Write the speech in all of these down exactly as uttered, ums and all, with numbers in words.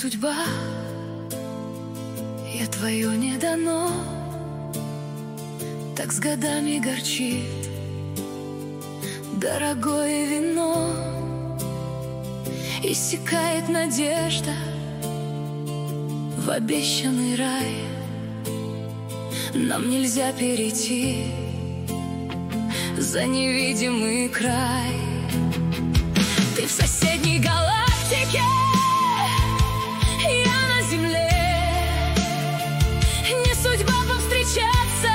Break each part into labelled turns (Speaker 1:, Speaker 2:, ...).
Speaker 1: судьба, я твое не дано. Так с годами горчит дорогое вино, иссякает надежда в обещанный рай. Нам нельзя перейти за невидимый край. Ты в соседней галактике, я на земле. Не судьба повстречаться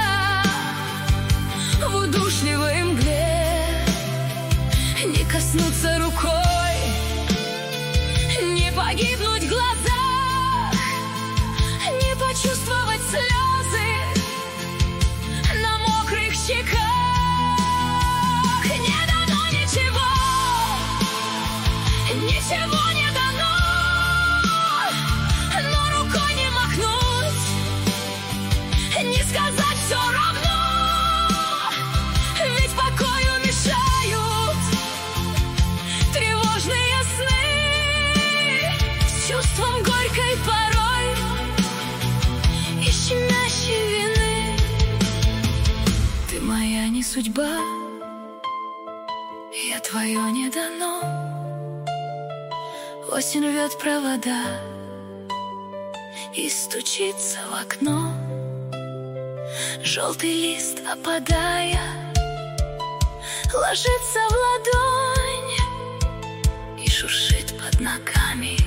Speaker 1: в удушливой мгле, не коснуться рукой, не погибнуть в глазах, не почувствовать слезы на мокрых щеках. Не дано ничего, ничего не дано, но рукой не махнуть, не сказать все равно, ведь покою мешают тревожные сны с чувством горькой порой и щемящей вины. Ты моя не судьба, я твое не дано. Осень рвет провода и стучится в окно. Желтый лист, опадая, ложится в ладонь и шуршит под ногами.